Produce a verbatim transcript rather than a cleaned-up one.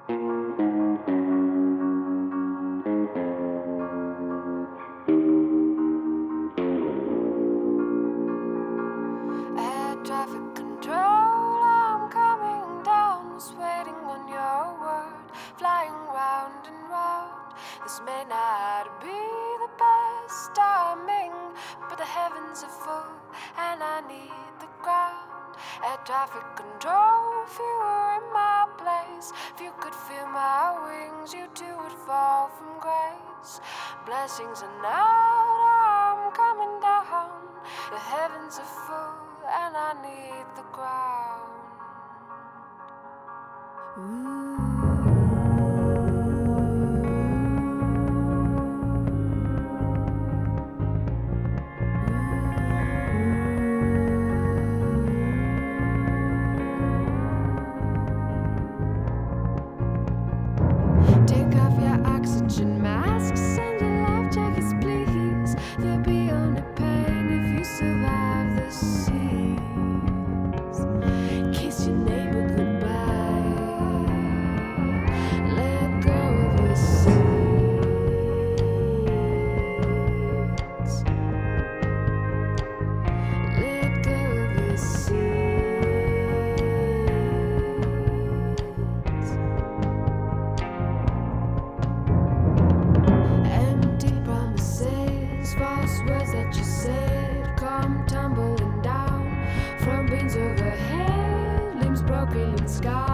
Air traffic control, I'm coming down. Was waiting on your word, flying round and round. This may not be the best timing, but the heavens are full and I need the ground. Air traffic control, if you were in my place, if you could feel my wings, you too would fall from grace. Blessings are not, I'm coming down. The heavens are full and I need the ground. Take off your oxygen masks and your life jackets, please. There'll be only pain if you survive the seas. Kiss your neighbor goodbye. Let go of your seats. Let go of your seats. Empty promises, false words that you said come tumbling down from beams overhead, limbs broken and scarred.